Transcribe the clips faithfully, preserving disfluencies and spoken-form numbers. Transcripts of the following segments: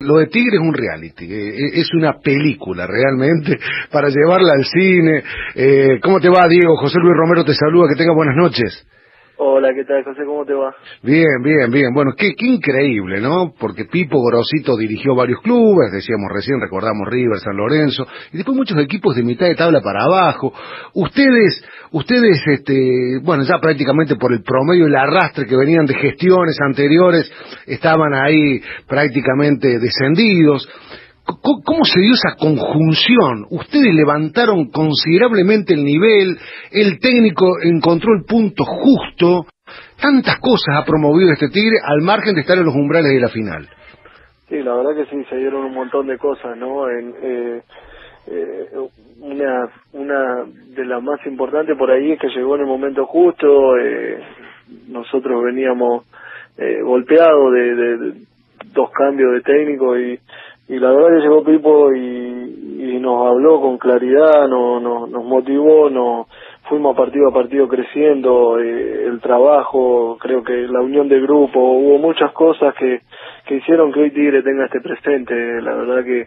lo de Tigre es un reality, eh, es una película realmente para llevarla al cine. Eh, ¿Cómo te va, Diego? José Luis Romero te saluda, que tenga buenas noches. Hola, ¿qué tal, José? ¿Cómo te va? Bien, bien, bien. Bueno, qué, qué increíble, ¿no? Porque Pipo Gorosito dirigió varios clubes, decíamos recién, recordamos River, San Lorenzo, y después muchos equipos de mitad de tabla para abajo. Ustedes, ustedes, este, bueno, ya prácticamente por el promedio y el arrastre que venían de gestiones anteriores, estaban ahí prácticamente descendidos. ¿Cómo se dio esa conjunción? Ustedes levantaron considerablemente el nivel, el técnico encontró el punto justo, tantas cosas ha promovido este Tigre al margen de estar en los umbrales de la final. Sí, la verdad que sí, se dieron un montón de cosas, ¿no? En, eh, eh, una, una de las más importantes por ahí es que llegó en el momento justo, eh, nosotros veníamos eh, golpeados de, de, de dos cambios de técnico y Y la verdad que llegó Pipo y, y nos habló con claridad, no, no, nos motivó, nos fuimos partido a partido creciendo, eh, el trabajo, creo que la unión de grupo, hubo muchas cosas que, que hicieron que hoy Tigre tenga este presente. La verdad que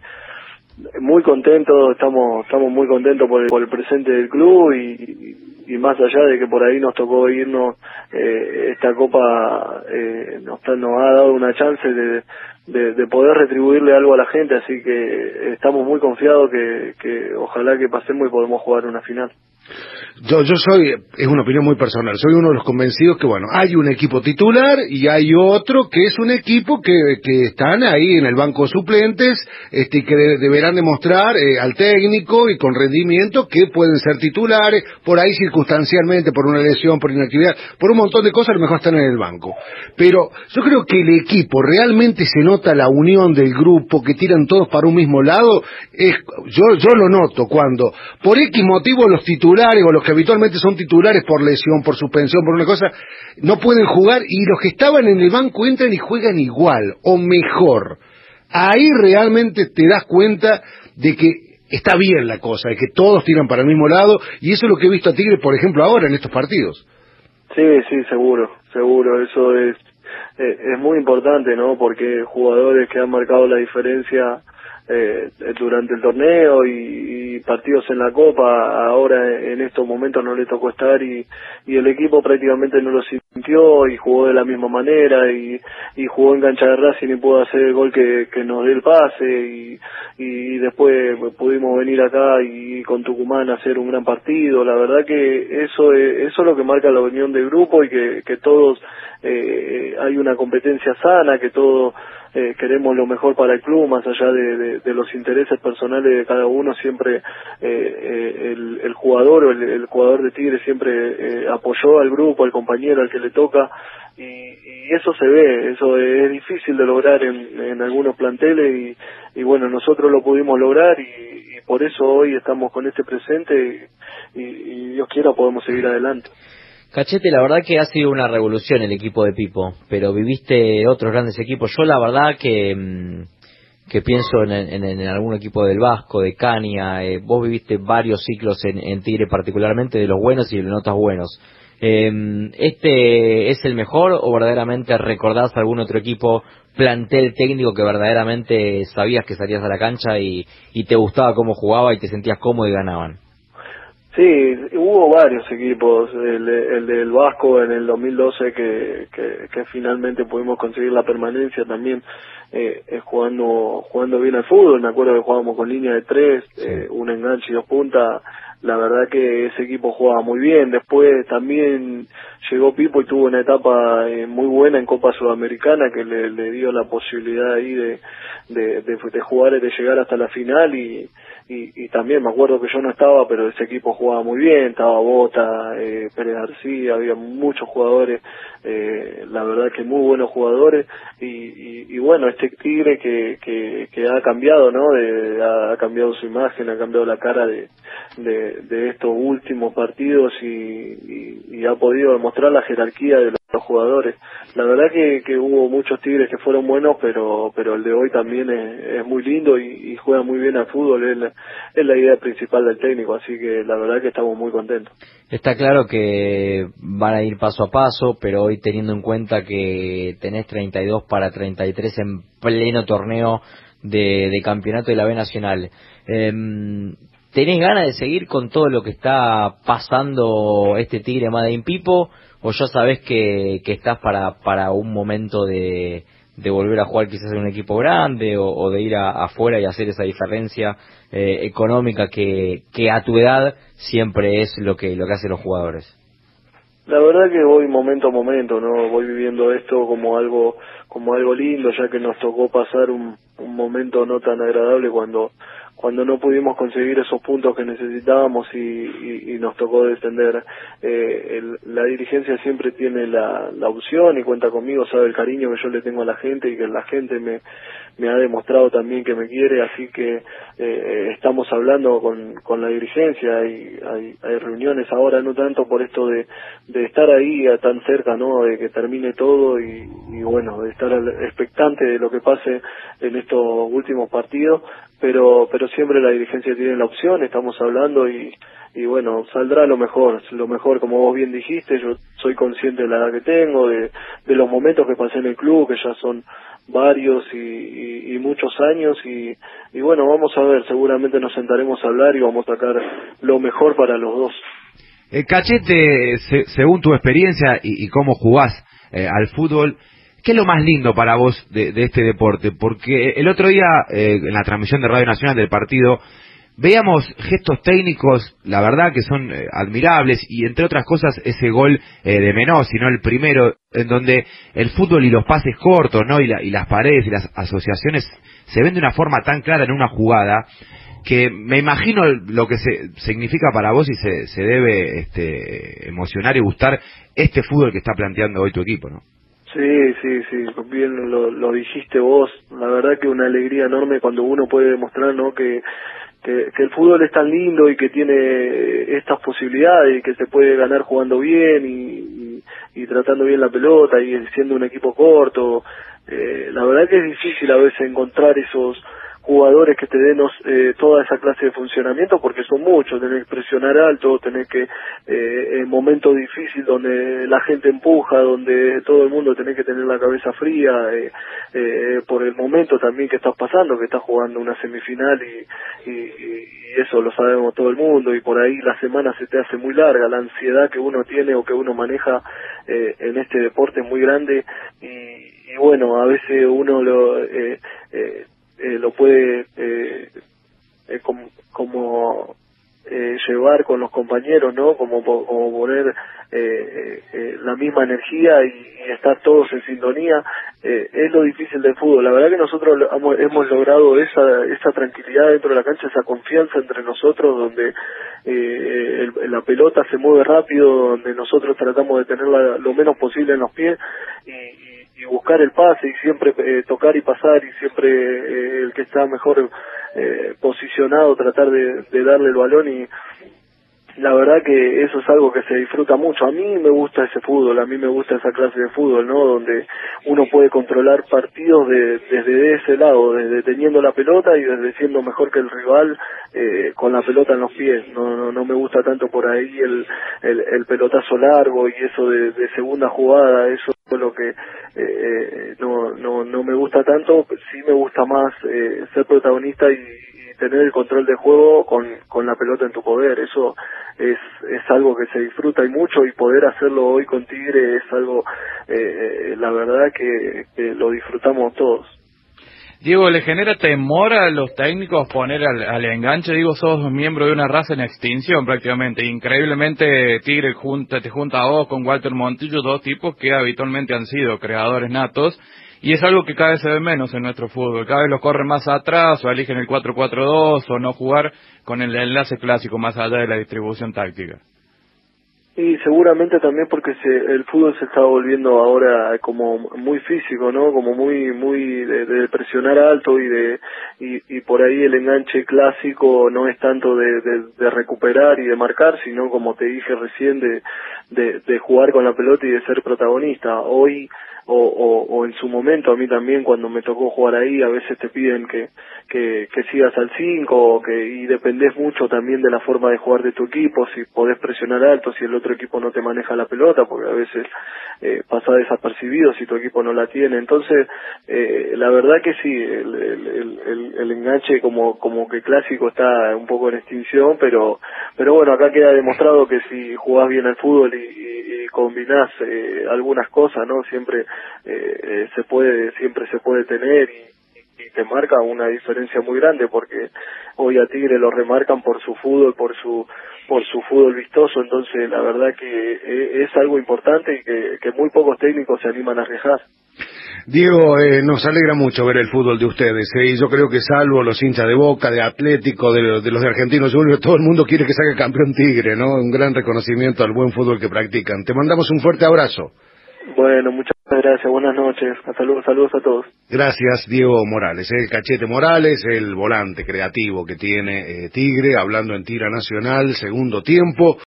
muy contentos, estamos estamos muy contentos por el, por el presente del club y, y más allá de que por ahí nos tocó irnos, eh, esta copa eh, nos, nos ha dado una chance de, de, de poder retribuirle algo a la gente, así que estamos muy confiados que, que ojalá que pasemos y podamos jugar una final. Yo, yo soy, es una opinión muy personal, soy uno de los convencidos que, bueno, hay un equipo titular y hay otro que es un equipo que, que están ahí en el banco de suplentes, este, y que de, deberán demostrar eh, al técnico y con rendimiento que pueden ser titulares, por ahí circunstancialmente, por una lesión, por inactividad, por un montón de cosas, a lo mejor están en el banco. Pero yo creo que el equipo, realmente se nota la unión del grupo, que tiran todos para un mismo lado, es, yo, yo lo noto cuando, por X motivo, los titulares o los que habitualmente son titulares por lesión, por suspensión, por una cosa, no pueden jugar y los que estaban en el banco entran y juegan igual o mejor. Ahí realmente te das cuenta de que está bien la cosa, de que todos tiran para el mismo lado y eso es lo que he visto a Tigre, por ejemplo, ahora en estos partidos. Sí, sí, seguro, seguro, eso es, eh, es muy importante, ¿no? Porque jugadores que han marcado la diferencia Eh, durante el torneo y, y partidos en la Copa, ahora en estos momentos no le tocó estar y, y el equipo prácticamente no lo sintió y jugó de la misma manera y, y jugó en cancha de Racing y pudo hacer el gol que, que nos dé el pase y, y después pudimos venir acá y con Tucumán hacer un gran partido. La verdad que eso es, eso es lo que marca la unión del grupo y que, que todos eh, hay una competencia sana, que todos Eh, queremos lo mejor para el club, más allá de, de, de los intereses personales de cada uno. Siempre eh, eh, el, el jugador o el, el jugador de Tigre siempre eh, apoyó al grupo, al compañero, al que le toca, y, y eso se ve, eso es difícil de lograr en, en algunos planteles y, y bueno, nosotros lo pudimos lograr y, y por eso hoy estamos con este presente y, y, y Dios quiera podemos seguir adelante. Cachete, la verdad que ha sido una revolución el equipo de Pipo, pero viviste otros grandes equipos. Yo la verdad que que pienso en, en, en algún equipo del Vasco, de Cania, eh, vos viviste varios ciclos en, en Tigre particularmente, de los buenos y de los no tan buenos. Eh, ¿Este es el mejor o verdaderamente recordás algún otro equipo, plantel técnico que verdaderamente sabías que salías a la cancha y, y te gustaba cómo jugaba y te sentías cómodo y ganaban? Sí, hubo varios equipos, el, el del Vasco en el dos mil doce que, que, que finalmente pudimos conseguir la permanencia también, eh, eh, jugando jugando bien al fútbol. Me acuerdo que jugábamos con línea de tres, eh, un enganche y dos puntas. La verdad que ese equipo jugaba muy bien. Después también llegó Pipo y tuvo una etapa eh, muy buena en Copa Sudamericana que le, le dio la posibilidad ahí de, de, de, de jugar y de llegar hasta la final y Y, y también me acuerdo que yo no estaba, pero ese equipo jugaba muy bien, estaba Bota, eh, Pérez García, había muchos jugadores, eh, la verdad que muy buenos jugadores, y, y, y bueno, este Tigre que, que, que ha cambiado, ¿no? De, ha cambiado su imagen, ha cambiado la cara de, de, de estos últimos partidos y, y, y ha podido demostrar la jerarquía de los jugadores. La verdad que, que hubo muchos Tigres que fueron buenos, pero pero el de hoy también es, es muy lindo y, y juega muy bien al fútbol, es la, es la idea principal del técnico, así que la verdad que estamos muy contentos. Está claro que van a ir paso a paso, pero hoy teniendo en cuenta que tenés treinta y dos para treinta y tres en pleno torneo de, de campeonato de la B Nacional. Eh, ¿Tenés ganas de seguir con todo lo que está pasando este Tigre Made in Pipo, o ya sabés que, que estás para, para un momento de, de volver a jugar quizás en un equipo grande, o, o de ir a, afuera y hacer esa diferencia eh, económica que, que a tu edad siempre es lo que, lo que hacen los jugadores? La verdad que voy momento a momento, ¿no? Voy viviendo esto como algo como algo lindo, ya que nos tocó pasar un, un momento no tan agradable cuando cuando no pudimos conseguir esos puntos que necesitábamos y, y, y nos tocó descender. Eh, el, la dirigencia siempre tiene la, la opción y cuenta conmigo, sabe el cariño que yo le tengo a la gente y que la gente me, me ha demostrado también que me quiere, así que eh, estamos hablando con, con la dirigencia, hay, hay, hay reuniones ahora, no tanto por esto de, de estar ahí a tan cerca, ¿no? De que termine todo y, y bueno, de estar expectante de lo que pase en estos últimos partidos, pero pero siempre la dirigencia tiene la opción, estamos hablando y y bueno, saldrá lo mejor, lo mejor como vos bien dijiste, yo soy consciente de la edad que tengo, de, de los momentos que pasé en el club, que ya son varios y, y, y muchos años y, y bueno, vamos a ver, seguramente nos sentaremos a hablar y vamos a sacar lo mejor para los dos. Eh, Cachete, se, según tu experiencia y, y cómo jugás eh, al fútbol, ¿qué es lo más lindo para vos de, de este deporte? Porque el otro día, eh, en la transmisión de Radio Nacional del partido, veíamos gestos técnicos, la verdad que son eh, admirables, y entre otras cosas ese gol eh, de Menossi, ¿no? El primero, en donde el fútbol y los pases cortos, ¿no? Y, la, y las paredes y las asociaciones se ven de una forma tan clara en una jugada, que me imagino lo que se, significa para vos y se, se debe este, emocionar y gustar este fútbol que está planteando hoy tu equipo, ¿no? Sí, sí, sí, bien lo, lo dijiste vos, la verdad que una alegría enorme cuando uno puede demostrar, ¿no? que, que, que el fútbol es tan lindo y que tiene estas posibilidades y que se puede ganar jugando bien y, y, y tratando bien la pelota y siendo un equipo corto. Eh, la verdad que es difícil a veces encontrar esos jugadores que te den eh, toda esa clase de funcionamiento, porque son muchos, tenés que presionar alto, tenés que eh, en momentos difíciles donde la gente empuja, donde todo el mundo tenés que tener la cabeza fría, eh, eh, por el momento también que estás pasando, que estás jugando una semifinal y, y, y eso lo sabemos todo el mundo, y por ahí la semana se te hace muy larga, la ansiedad que uno tiene o que uno maneja eh, en este deporte es muy grande y, y bueno, a veces uno lo eh, eh, Eh, lo puede eh, eh, como, como eh, llevar con los compañeros, ¿no? Como, como poner eh, eh, la misma energía y, y estar todos en sintonía. Eh, es lo difícil del fútbol. La verdad que nosotros hemos, hemos logrado esa esa tranquilidad dentro de la cancha, esa confianza entre nosotros, donde eh, el, la pelota se mueve rápido, donde nosotros tratamos de tenerla lo menos posible en los pies y, y y buscar el pase y siempre eh, tocar y pasar y siempre eh, el que está mejor eh, posicionado tratar de, de darle el balón, y la verdad que eso es algo que se disfruta mucho. A mí me gusta ese fútbol, a mí me gusta esa clase de fútbol, ¿no? Donde uno puede controlar partidos de, desde ese lado, desde teniendo la pelota y desde siendo mejor que el rival eh, con la pelota en los pies. No, no, no me gusta tanto por ahí el, el, el pelotazo largo y eso de, de segunda jugada, eso es lo que eh, no, no, no me gusta tanto. Sí me gusta más eh, ser protagonista y tener el control de juego con, con la pelota en tu poder. Eso es, es algo que se disfruta y mucho, y poder hacerlo hoy con Tigre es algo, eh, la verdad que, que lo disfrutamos todos. Diego, ¿le genera temor a los técnicos poner al, al enganche? Digo, sos miembro de una raza en extinción prácticamente. Increíblemente Tigre junta, te junta a vos con Walter Montillo, dos tipos que habitualmente han sido creadores natos. Y es algo que cada vez se ve menos en nuestro fútbol. Cada vez los corren más atrás, o eligen el cuatro cuatro dos, o no jugar con el enlace clásico más allá de la distribución táctica. Y seguramente también porque se, el fútbol se está volviendo ahora como muy físico, ¿no? Como muy muy de, de presionar alto y de y, y por ahí el enganche clásico no es tanto de, de, de recuperar y de marcar, sino como te dije recién de, de, de jugar con la pelota y de ser protagonista. Hoy o, o, o en su momento a mí también cuando me tocó jugar ahí a veces te piden que que, que sigas al cinco o que, y dependés mucho también de la forma de jugar de tu equipo, si podés presionar alto, si el otro equipo no te maneja la pelota, porque a veces eh, pasa desapercibido si tu equipo no la tiene. Entonces eh, la verdad que sí, el, el, el, el, el enganche como como que clásico está un poco en extinción, pero pero bueno, acá queda demostrado que si jugás bien al fútbol y, y, y combinás eh, algunas cosas, no siempre eh, eh, se puede siempre se puede tener y y te marca una diferencia muy grande, porque hoy a Tigre lo remarcan por su fútbol, por su por su fútbol vistoso. Entonces la verdad que es algo importante y que, que muy pocos técnicos se animan a arriesgar. Diego, eh, nos alegra mucho ver el fútbol de ustedes, eh, y yo creo que salvo los hinchas de Boca, de Atlético, de, de los de Argentinos Juniors, todo el mundo quiere que salga campeón Tigre, ¿no? Un gran reconocimiento al buen fútbol que practican. Te mandamos un fuerte abrazo. Bueno, muchas gracias, buenas noches, saludos, saludos a todos. Gracias, Diego Morales, el Cachete Morales, el volante creativo que tiene eh, Tigre, hablando en tira nacional, segundo tiempo.